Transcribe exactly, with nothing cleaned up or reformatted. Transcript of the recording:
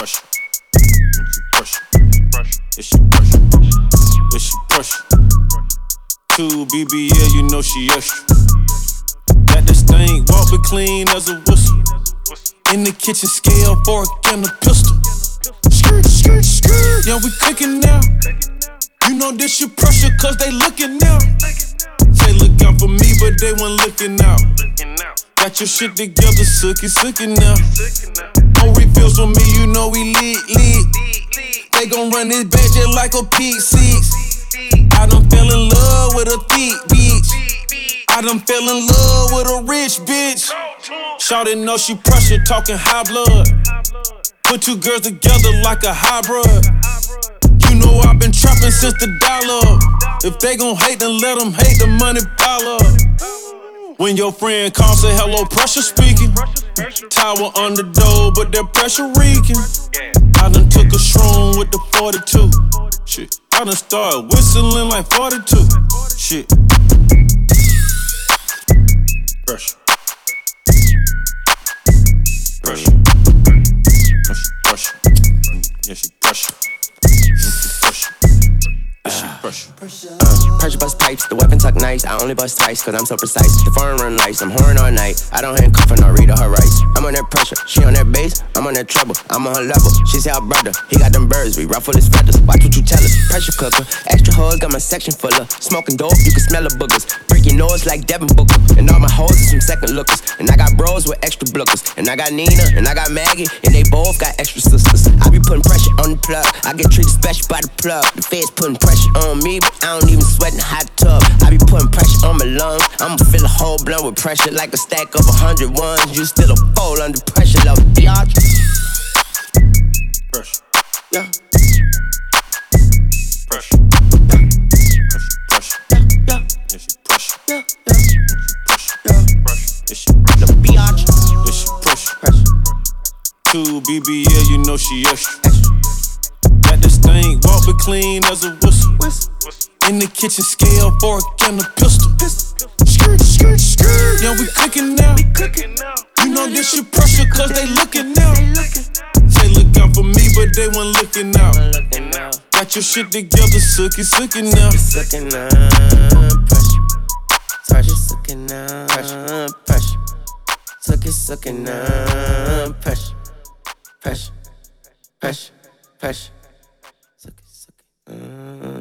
pressure. Pressure. If she pressure. If she pressure. Two B B L, you know she extra. Got this thing, walk but clean as a whistle. In the kitchen, scale, fork, and a pistol. Skirt, skirt, skirt. Yeah, we cooking now. You know this your pressure, cause they looking now. Say look out for me, but they weren't looking out. Got your shit together, sookie, sookie now. No refills for me, you know we lit, lit. They gon' run this bitch just like a P six. I done fell in love with a thick bitch. I done fell in love with a rich bitch. Shawty know she pressure, talking high blood. Put two girls together like a hybrid. You know I've been trapping since the dollar. If they gon' hate, then let them hate, the money pile up. When your friend calls, say hello, pressure speaking. Tower on the door, but that pressure reeking. I done took a shroom with the forty-two. Shit, I done started whistling like forty-two. Shit. Pressure. Pressure. Pressure. Yeah, she pressure. Pressure. Pressure. Uh, pressure bust pipes, the weapon tuck nice. I only bust twice, cause I'm so precise. The foreign run lights, I'm whoring all night. I don't handcuff her, nor read her rights. I'm on that pressure, she on that bass, I'm on that treble. I'm on her level, she say our brother, he got them birds, we ruffle his feathers. Watch what you tell us, pressure cooker. Extra hoes, got my section full of smoking dope, you can smell the boogers. Break your nose like Devin Booker. And all my hoes are some second lookers. And I got bros with extra blookers. And I got Nina, and I got Maggie, and they both got extra sisters. I be putting pressure on the plug, I get treated special by the plug. The feds putting pressure on me, but I don't even sweat in the hot tub. I be putting pressure on my lungs. I'ma fill a whole blunt with pressure like a stack of a hundred ones. You still a fold under pressure, love biatch. Pressure. Yeah. Pressure. Pressure. Yeah, yeah. Yeah, she pressure. Yeah, yeah. Pressure. Yeah. Pressure. Yeah, she pressure. The biatch. Yeah, she pressure. Pressure. Two B B L, you know she extra. Got this thing, walk but clean as a whistle. In the kitchen, scale, fork, and a pistol. Skirt, skirt, skirt. Yeah, we cooking now. You know this your pressure, cause they looking now. Say look out for me, but they weren't looking out. Got your shit together, sookie, sookie now. Sucking up pressure. Pressure, sucking up pressure. Suck it, sucking up pressure. Pressure, pressure, pressure. Suck it, suck it.